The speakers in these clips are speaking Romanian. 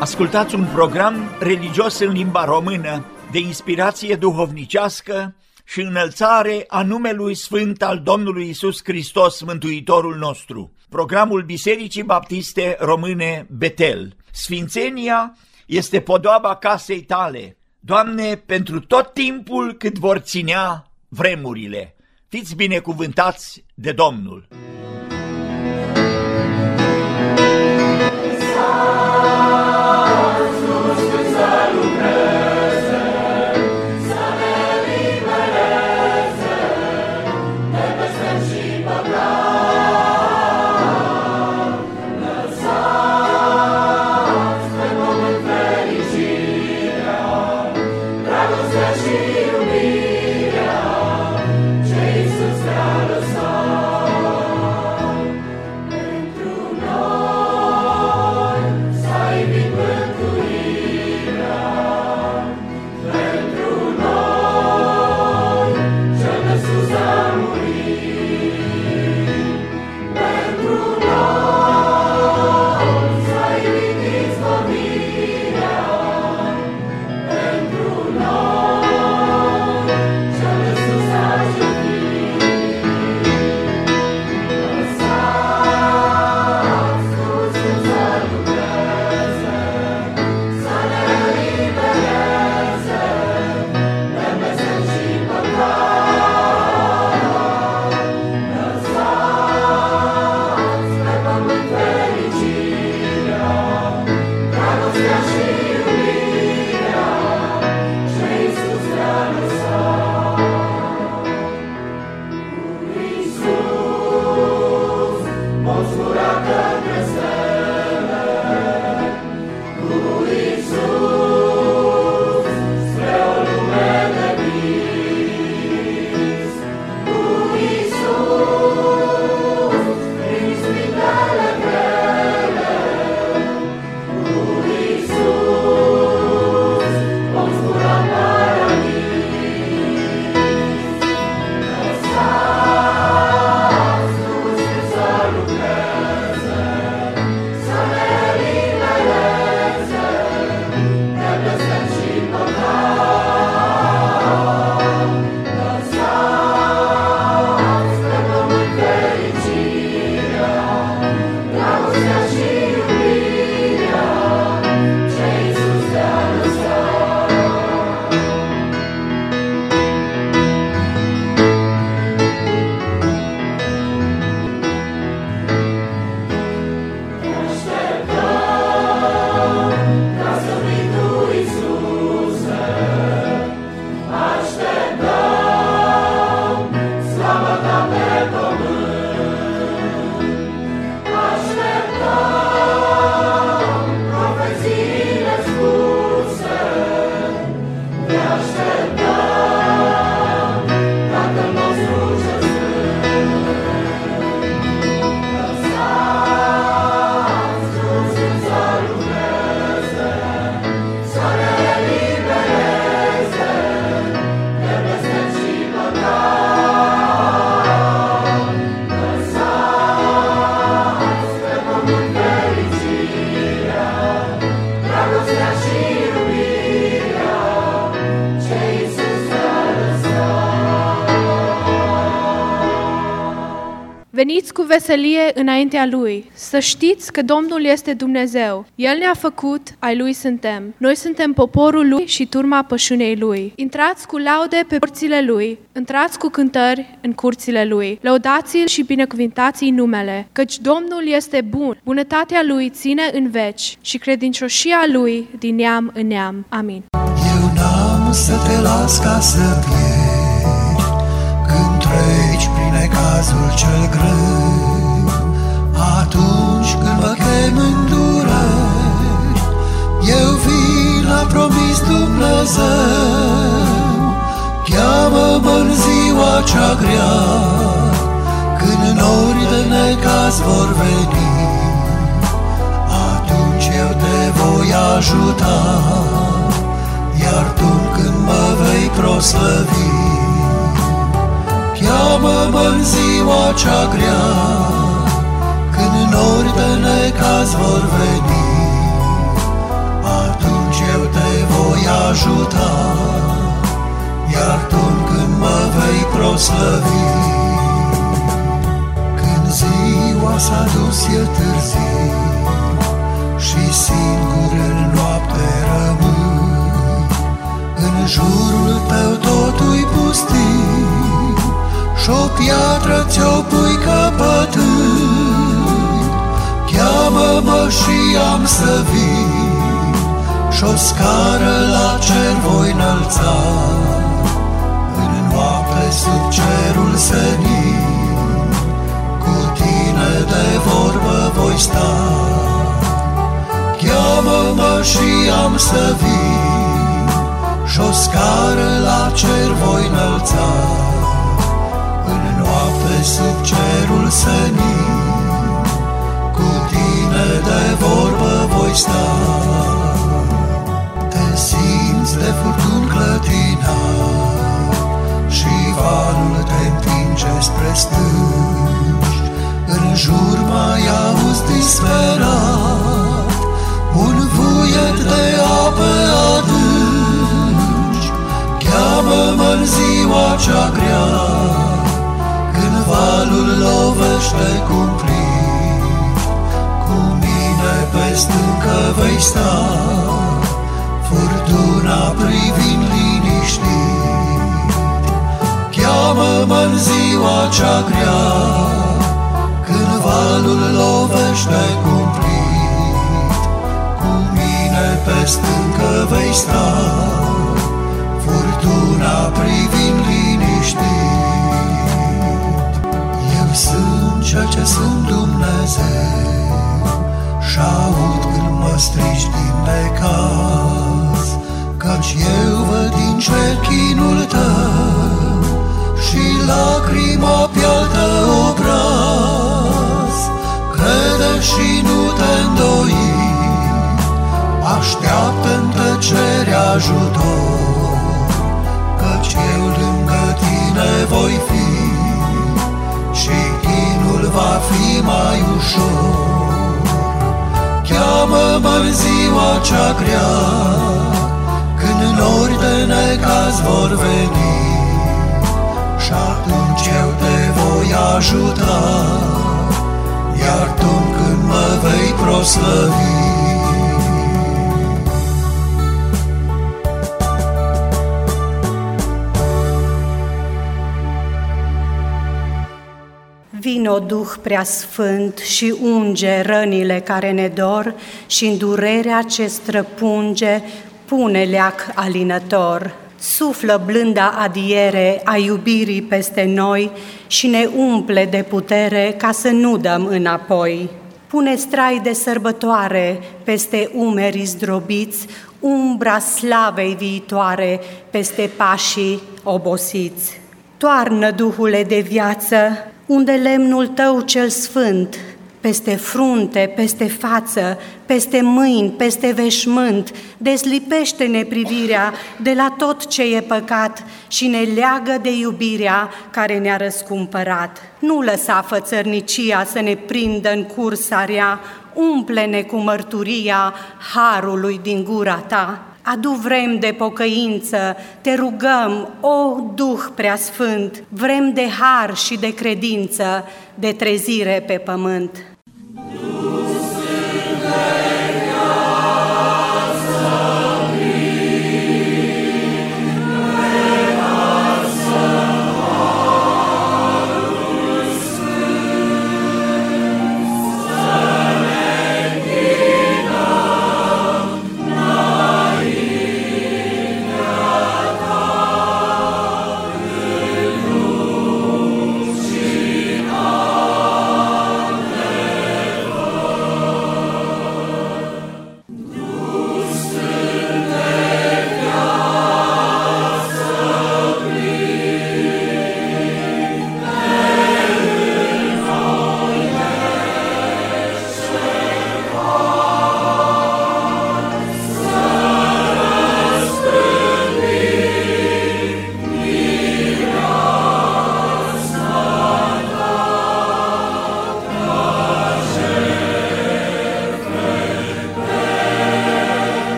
Ascultați un program religios în limba română, de inspirație duhovnicească și înălțare a numelui sfânt al Domnului Iisus Hristos, Mântuitorul nostru. Programul Bisericii Baptiste Române Betel. Sfințenia este podoaba casei tale, Doamne, pentru tot timpul cât vor ținea vremurile. Fiți binecuvântați de Domnul! Veniți cu veselie înaintea Lui, să știți că Domnul este Dumnezeu. El ne-a făcut, ai Lui suntem. Noi suntem poporul Lui și turma pășunei Lui. Intrați cu laude pe porțile Lui, intrați cu cântări în curțile Lui. Lăudați-l și binecuvântați-i numele, căci Domnul este bun. Bunătatea Lui ține în veci și credincioșia Lui din neam în neam. Amin. Eu n-am să te las ca să pierd când treci prin necazul cel greu. Atunci când mă chem în dureri, eu vin, a promis Dumnezeu. Cheamă-mă în ziua cea grea, când nori de necaz vor veni. Atunci eu te voi ajuta, iar tu când mă vei proslăvi. Cheamă-mă în ziua cea grea, când nori de necaz vor veni. ajuta, iar Tu când mă vei proslăvi. Când ziua s-a dus e târziu și singur în noapte rămâi, în jurul Tău totul-i pustiu și-o piatră ți-o pui căpătâi. Cheamă-mă și am să vin și-o scară la cer voi înălța, în noapte sub cerul senin, cu Tine de vorbă voi sta. Cheamă-mă și am să vin și-o scară la cer voi înălța, în noapte sub cerul senin, cu Tine de vorbă voi sta. Te simți de furtuni clătinat și valul te împinge spre stânci, în jur mai auzi disperat un vuiet de ape adânci. Cheamă-mă-n ziua cea grea, când valul lovește cumplit, cu mine pe stâncă vei sta, furtuna privind liniștit. Cheamă-mă-n ziua cea grea, când valul lovește cumplit, cu mine pe stâncă vei sta, furtuna privind liniștit. Eu sunt ceea ce sunt Dumnezeu și-aud când mă strigi din necaz, căci eu văd din cer chinul Tău și lacrima pe-al Tău obraz. Crede și nu te îndoi, așteaptă-n tăcere ajutor, căci eu lângă Tine voi fi și chinul va fi mai ușor. Cheamă-mă-n ziua cea grea, când nori de necaz vor veni, și atunci eu te voi ajuta, iar Tu când mă vei proslăvi. Vino, Duh Preasfânt, și unge rănile care ne dor și în durerea ce străpunge pune leac alinător. Suflă blânda adiere a iubirii peste noi și ne umple de putere ca să nu dăm înapoi. Pune strai de sărbătoare peste umerii zdrobiți, umbra slavei viitoare peste pașii obosiți. Toarnă, Duhule de viață, unde lemnul Tău cel sfânt, peste frunte, peste față, peste mâini, peste veșmânt, dezlipește-ne privirea de la tot ce e păcat și ne leagă de iubirea care ne-a răscumpărat. Nu lăsa fățărnicia să ne prindă în cursa rea, umple-ne cu mărturia harului din gura Ta. Adu vrem de pocăință, te rugăm, o Duh Preasfânt, vrem de har și de credință, de trezire pe pământ.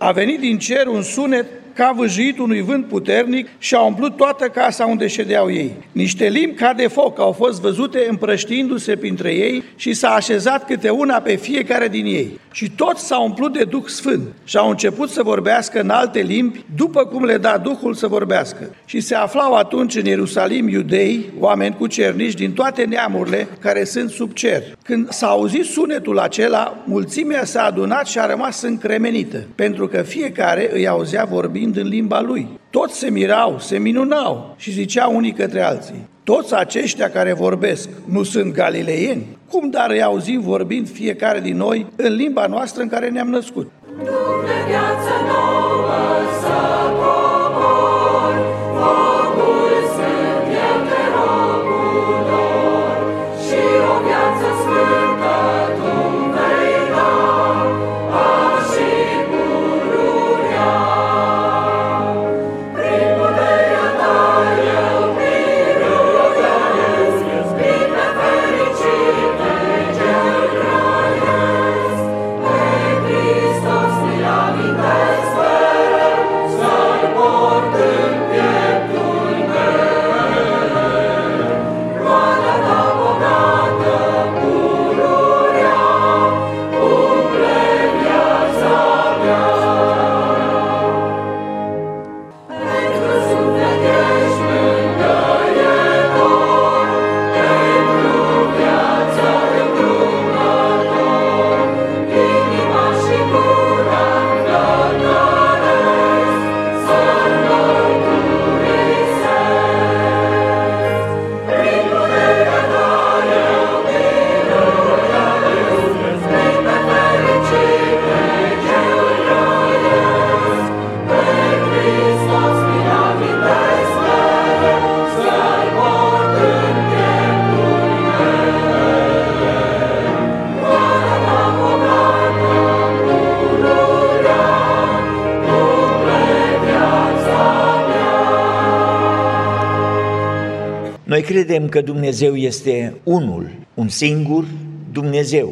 A venit din cer un sunet ca vâjuit unui vânt puternic și a umplut toată casa unde ședeau ei. Niște limbi ca de foc au fost văzute împrăștiindu-se printre ei și s-a așezat câte una pe fiecare din ei. Și toți s-au umplut de Duh Sfânt și au început să vorbească în alte limbi, după cum le da Duhul să vorbească. Și se aflau atunci în Ierusalim iudei, oameni cucernici din toate neamurile care sunt sub cer. Când s-a auzit sunetul acela, mulțimea s-a adunat și a rămas încremenită, pentru că fiecare îi auzea vorbind în limba lui. Toți se mirau, se minunau și ziceau unii către alții: toți aceștia care vorbesc nu sunt galileieni? Cum dar îi auzim vorbind fiecare din noi în limba noastră în care ne-am născut? Du-ne viață nouă să cobori, focul sfânt eu te rog udor, și o viață sfântă tu-mi vei da, azi și pururea. Prin puterea ta eu miruiesc, prin nefericite cel trăiesc, pe Hristos mi-l amintesc mereu, să-l port în pieptul meu. Roada ta bogată, pururea, umple viața mea. Pentru suflet ești mângâietor, pentru viață îndrumător, inima și gura îndrăgăresc, să-l mărturisesc. Prin puterea ta eu miruiesc, prin nefericite cel trăiesc, pe Hristos mi-l amintesc mereu, să-l port în pieptul meu. Roada ta bogată, pururea, umple viața mea. Noi credem că Dumnezeu este unul, un singur Dumnezeu.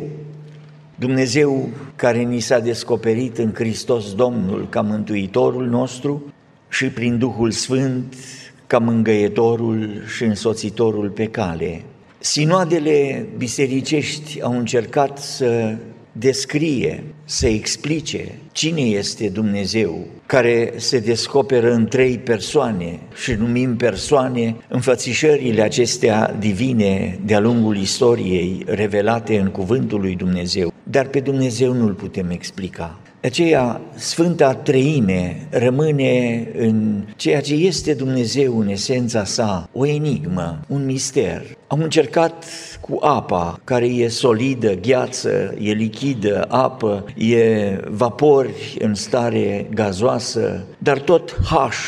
Dumnezeu care ni s-a descoperit în Hristos Domnul ca Mântuitorul nostru și prin Duhul Sfânt ca mângâietorul și însoțitorul pe cale. Sinoadele bisericești au încercat să descrie, să explice cine este Dumnezeu, care se descoperă în 3 persoane și numim persoane înfățișările acestea divine de-a lungul istoriei revelate în cuvântul lui Dumnezeu. Dar pe Dumnezeu nu-L putem explica. De aceea, Sfânta Treime rămâne în ceea ce este Dumnezeu în esența sa, o enigmă, un mister. Am încercat cu apa, care e solidă, gheață, e lichidă, apă, e vapori în stare gazoasă, dar tot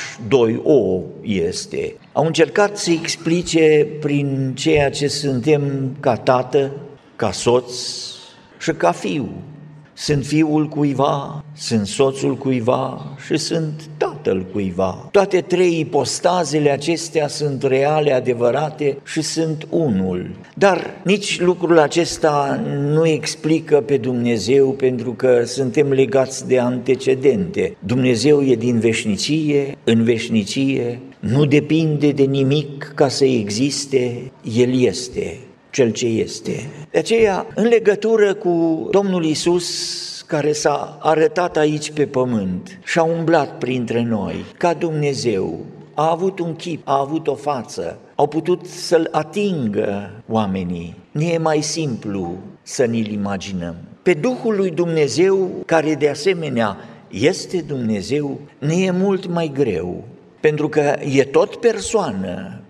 H2O este. Au încercat să explice prin ceea ce suntem ca tată, ca soț și ca fiu. Sunt fiul cuiva, sunt soțul cuiva și sunt tatăl cuiva. Toate 3 ipostazele acestea sunt reale, adevărate și sunt unul. Dar nici lucrul acesta nu explică pe Dumnezeu, pentru că suntem legați de antecedente. Dumnezeu e din veșnicie, în veșnicie, nu depinde de nimic ca să existe, El este Cel ce este. De aceea, în legătură cu Domnul Iisus, care s-a arătat aici pe pământ și a umblat printre noi, ca Dumnezeu, a avut un chip, a avut o față, au putut să-L atingă oamenii. Ne e mai simplu să ni-L imaginăm. Pe Duhul lui Dumnezeu, care de asemenea este Dumnezeu, ne e mult mai greu, pentru că e tot persoană,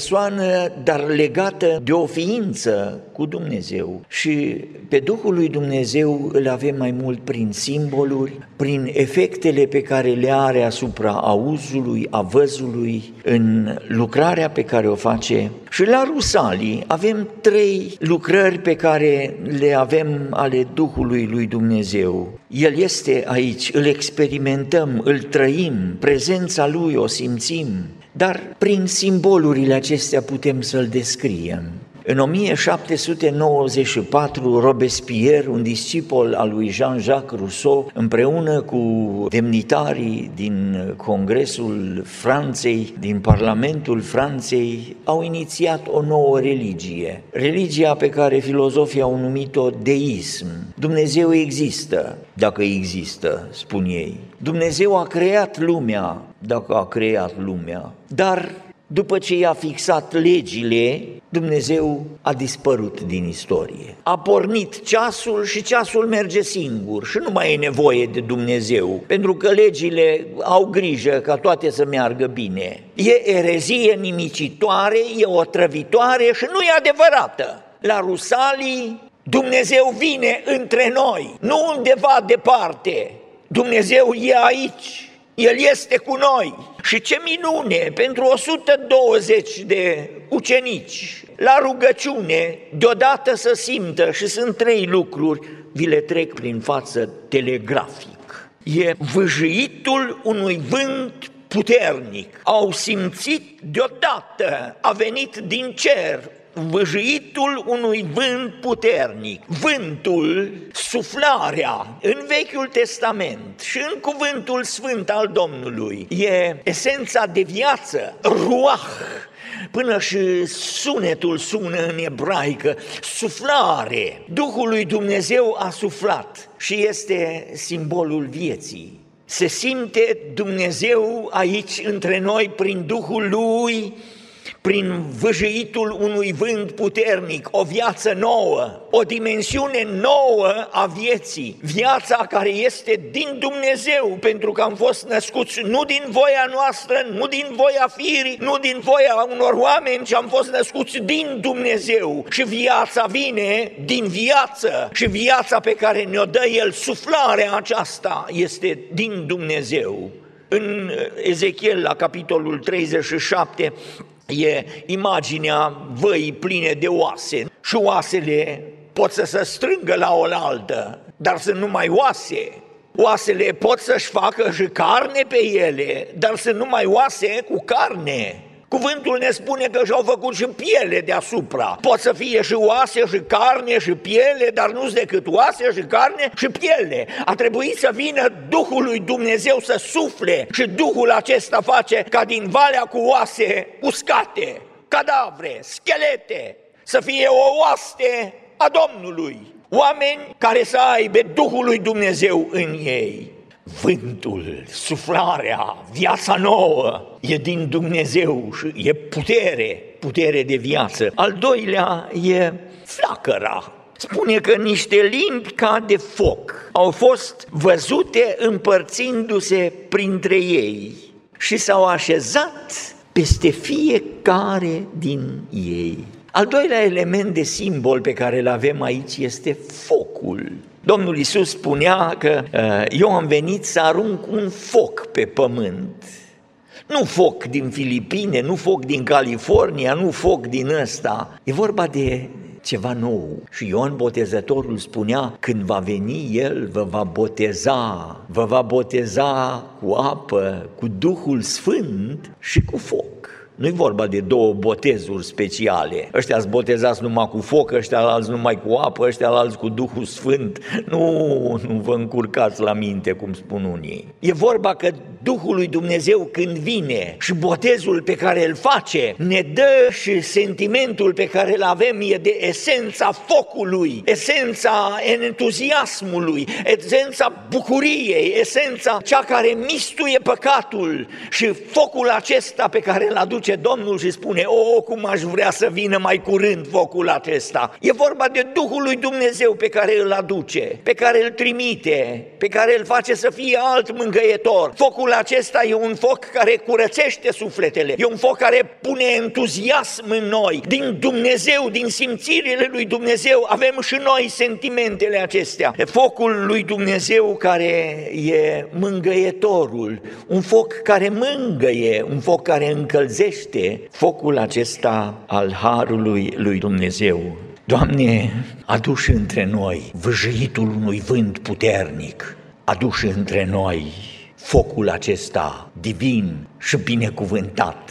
dar legată de o ființă cu Dumnezeu. Și pe Duhul lui Dumnezeu îl avem mai mult prin simboluri, prin efectele pe care le are asupra auzului, a văzului, în lucrarea pe care o face. Și la Rusalii avem 3 lucrări pe care le avem ale Duhului lui Dumnezeu. El este aici, îl experimentăm, îl trăim, prezența lui o simțim, dar prin simbolurile acestea putem să-l descriem. În 1794, Robespierre, un discipol al lui Jean-Jacques Rousseau, împreună cu demnitarii din Congresul Franței, din Parlamentul Franței, au inițiat o nouă religie. Religia pe care filozofii au numit-o deism. Dumnezeu există, dacă există, spun ei. Dumnezeu a creat lumea, dacă a creat lumea, dar după ce i-a fixat legile, Dumnezeu a dispărut din istorie. A pornit ceasul și ceasul merge singur și nu mai e nevoie de Dumnezeu, pentru că legile au grijă ca toate să meargă bine. E erezie nimicitoare, e otrăvitoare și nu e adevărată. La Rusalii, Dumnezeu vine între noi, nu undeva departe. Dumnezeu e aici. El este cu noi și ce minune pentru 120 de ucenici la rugăciune deodată să simtă, și sunt 3 lucruri, vi le trec prin față telegrafic. E vâjâitul unui vânt puternic, au simțit deodată, a venit din cer, vâjâitul unui vânt puternic. Vântul, suflarea, în Vechiul Testament și în cuvântul sfânt al Domnului, e esența de viață, ruach, până și sunetul sună în ebraică, suflare. Duhul lui Dumnezeu a suflat și este simbolul vieții. Se simte Dumnezeu aici între noi prin Duhul Lui, prin vâjâitul unui vânt puternic, o viață nouă, o dimensiune nouă a vieții, viața care este din Dumnezeu, pentru că am fost născuți nu din voia noastră, nu din voia firii, nu din voia unor oameni, ci am fost născuți din Dumnezeu și viața vine din viață și viața pe care ne-o dă El, suflarea aceasta, este din Dumnezeu. În Ezechiel, la capitolul 37, e imaginea văii pline de oase și oasele pot să se strângă la oaltă, dar sunt numai oase. Oasele pot să-și facă și carne pe ele, dar sunt numai oase cu carne. Cuvântul ne spune că și-au făcut și piele deasupra. Pot să fie și oase și carne și piele, dar nu-s decât oase și carne și piele. A trebuit să vină Duhul lui Dumnezeu să sufle și Duhul acesta face ca din valea cu oase uscate, cadavre, schelete, să fie o oaste a Domnului. Oameni care să aibă Duhul lui Dumnezeu în ei. Vântul, suflarea, viața nouă e din Dumnezeu și e putere de viață. Al doilea e flacăra. Spune că niște limbi ca de foc au fost văzute împărțindu-se printre ei și s-au așezat peste fiecare din ei. Al doilea element de simbol pe care îl avem aici este focul. Domnul Iisus spunea că eu am venit să arunc un foc pe pământ. Nu foc din Filipine, nu foc din California, nu foc din ăsta. E vorba de ceva nou. Și Ioan Botezătorul spunea, când va veni El, vă va boteza cu apă, cu Duhul Sfânt și cu foc. Nu-i vorba de 2 botezuri speciale. Ăștia-s botezați numai cu foc, ăștia-alți numai cu apă, ăștia-alți cu Duhul Sfânt. Nu vă încurcați la minte, cum spun unii. E vorba că Duhul lui Dumnezeu când vine și botezul pe care îl face ne dă și sentimentul pe care îl avem e de esența focului, esența entuziasmului, esența bucuriei, esența cea care mistuie păcatul și focul acesta pe care îl aduce Domnul și spune, cum aș vrea să vină mai curând focul acesta. E vorba de Duhul lui Dumnezeu pe care îl aduce, pe care îl trimite, pe care îl face să fie alt mângâietor. Focul acesta e un foc care curățește sufletele, e un foc care pune entuziasm în noi. Din Dumnezeu, din simțirile lui Dumnezeu avem și noi sentimentele acestea. Focul lui Dumnezeu care e mângâietorul, un foc care mângâie, un foc care încălzește, focul acesta al harului lui Dumnezeu. Doamne, adu-și între noi vâjâitul unui vânt puternic, adu-și între noi focul acesta divin și binecuvântat,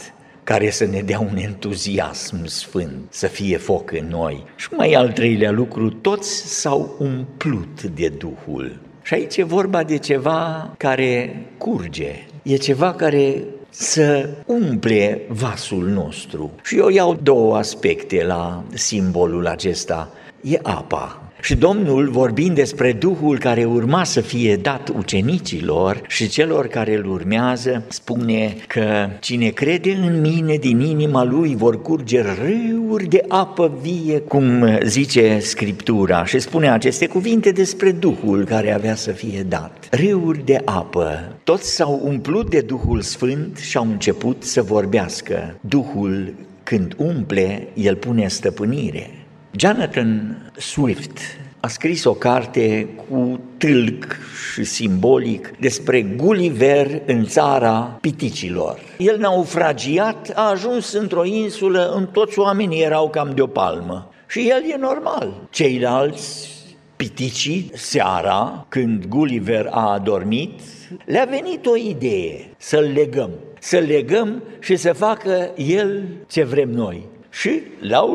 care să ne dea un entuziasm sfânt, să fie foc în noi. Și mai al treilea lucru, toți s-au umplut de Duhul. Și aici e vorba de ceva care curge, e ceva care să umple vasul nostru. Și eu iau două aspecte la simbolul acesta, e apa. Și Domnul, vorbind despre Duhul care urma să fie dat ucenicilor și celor care îl urmează, spune că cine crede în mine, din inima lui vor curge râuri de apă vie, cum zice Scriptura, și spune aceste cuvinte despre Duhul care avea să fie dat. Râuri de apă. Toți s-au umplut de Duhul Sfânt și au început să vorbească. Duhul, când umple, el pune stăpânire. Jonathan Swift a scris o carte cu tâlc și simbolic despre Gulliver în țara piticilor. El naufragiat a ajuns într-o insulă în toți oamenii erau cam de o palmă și el e normal. Ceilalți piticii, seara, când Gulliver a adormit, le-a venit o idee să-l legăm și să facă el ce vrem noi. Și l-au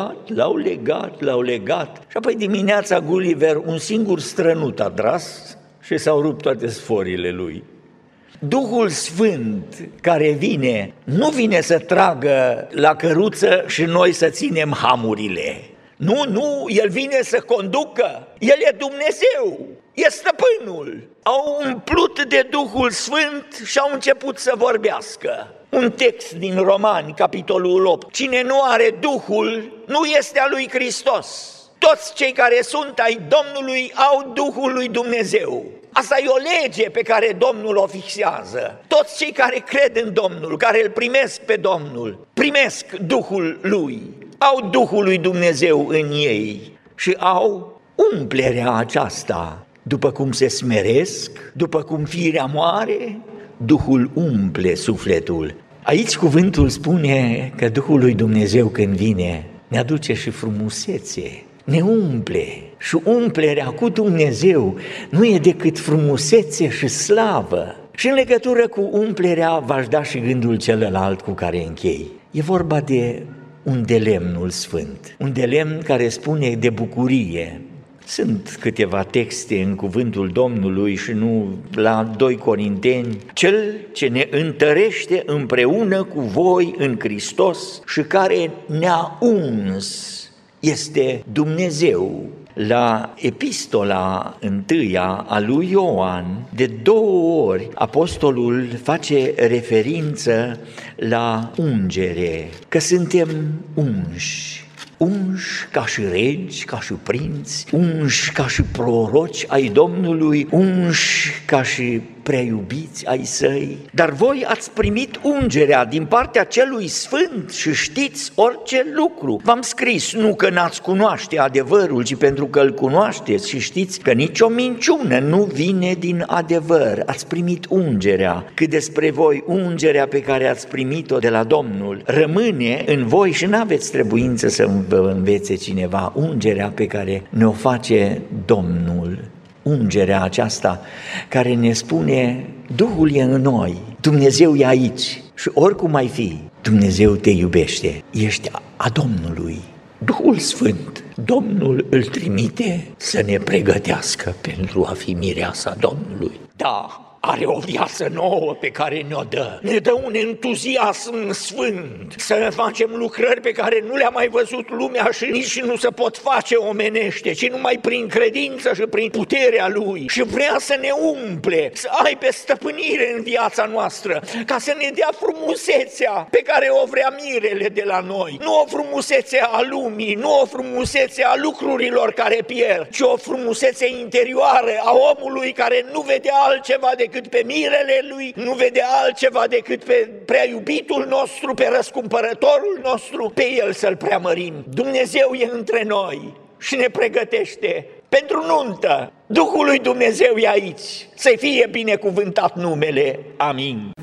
legat și apoi dimineața Gulliver un singur strănut a tras și s-au rupt toate sforile lui. Duhul Sfânt care vine, nu vine să tragă la căruță și noi să ținem hamurile. Nu, El vine să conducă, El e Dumnezeu, e stăpânul. Au umplut de Duhul Sfânt și au început să vorbească. Un text din Romani, capitolul 8. Cine nu are Duhul, nu este a lui Hristos. Toți cei care sunt ai Domnului au Duhul lui Dumnezeu. Asta e o lege pe care Domnul o fixează. Toți cei care cred în Domnul, care îl primesc pe Domnul, primesc Duhul lui. Au Duhul lui Dumnezeu în ei și au umplerea aceasta. După cum se smeresc, după cum firea moare, Duhul umple sufletul. Aici cuvântul spune că Duhul lui Dumnezeu când vine ne aduce și frumusețe, ne umple. Și umplerea cu Dumnezeu nu e decât frumusețe și slavă. Și în legătură cu umplerea v-aș da și gândul celălalt cu care închei. E vorba de un de lemnul sfânt, un de lemn care spune de bucurie. Sunt câteva texte în cuvântul Domnului și nu la 2 Corinteni. Cel ce ne întărește împreună cu voi în Hristos și care ne-a uns este Dumnezeu. La epistola 1 a lui Ioan, de 2 ori, apostolul face referință la ungere, că suntem unși ca și regi, ca și prinți, unși ca și proroci ai Domnului, unși ca și prea iubiți ai săi. Dar voi ați primit ungerea din partea celui sfânt și știți orice lucru. V-am scris nu că n-ați cunoaște adevărul, ci pentru că îl cunoașteți și știți că nicio minciună nu vine din adevăr. Ați primit ungerea, cât despre voi ungerea pe care ați primit-o de la Domnul rămâne în voi și n-aveți trebuință să vă învețe cineva. Ungerea pe care ne-o face Domnul, ungerea aceasta care ne spune Duhul e în noi, Dumnezeu e aici și oricum ai fi, Dumnezeu te iubește, ești a Domnului. Duhul Sfânt, Domnul îl trimite să ne pregătească pentru a fi mireasa Domnului. Da, are o viață nouă pe care ne-o dă. Ne dă un entuziasm sfânt să facem lucrări pe care nu le-a mai văzut lumea și nici nu se pot face omenește, ci numai prin credință și prin puterea Lui. Și vrea să ne umple, să aibă stăpânire în viața noastră, ca să ne dea frumusețea pe care o vrea mirele de la noi. Nu o frumusețe a lumii, nu o frumusețe a lucrurilor care pierd, ci o frumusețe interioară a omului care nu vede altceva decât pe mirele lui, nu vede altceva decât pe prea iubitul nostru, pe răscumpărătorul nostru, pe el să-l preamărim. Dumnezeu e între noi și ne pregătește pentru nuntă. Duhul lui Dumnezeu e aici. Să fie binecuvântat numele. Amin.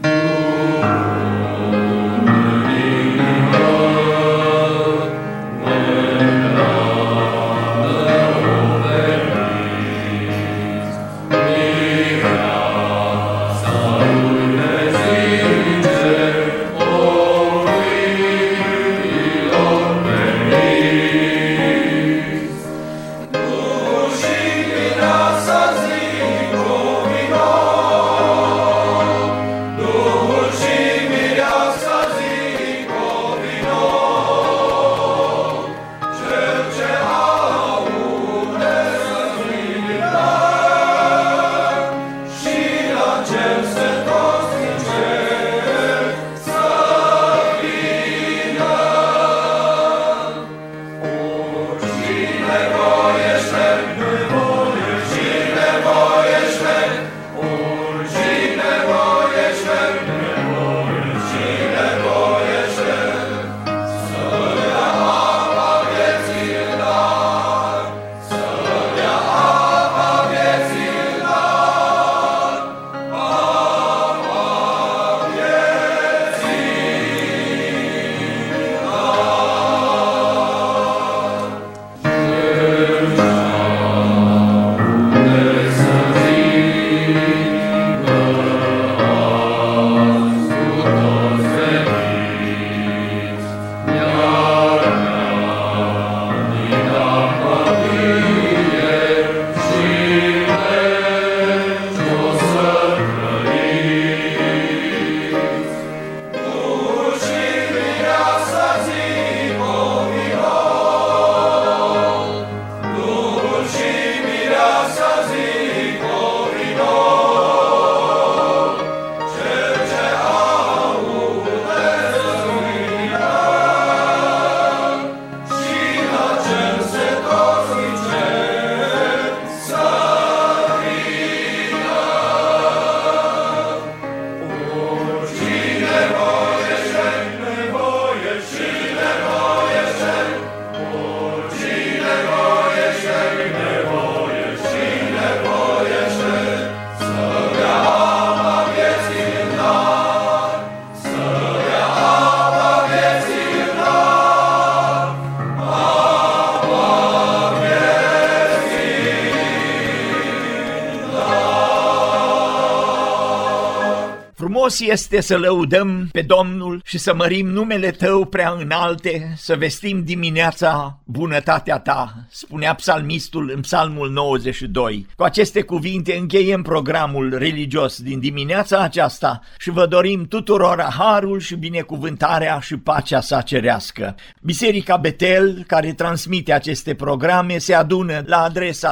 Frumos este să lăudăm pe Domnul și să mărim numele Tău prea înalte, să vestim dimineața bunătatea Ta, spunea psalmistul în Psalmul 92. Cu aceste cuvinte încheiem programul religios din dimineața aceasta și vă dorim tuturor harul și binecuvântarea și pacea sa cerească. Biserica Betel, care transmite aceste programe, se adună la adresa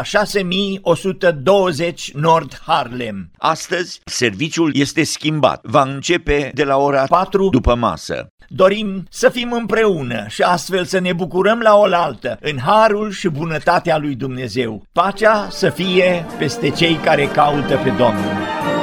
6120 Nord Harlem. Astăzi, serviciul este schimbat. Va începe de la ora 4 după masă. Dorim să fim împreună și astfel să ne bucurăm la oaltă în harul și bunătatea lui Dumnezeu. Pacea să fie peste cei care caută pe Domnul.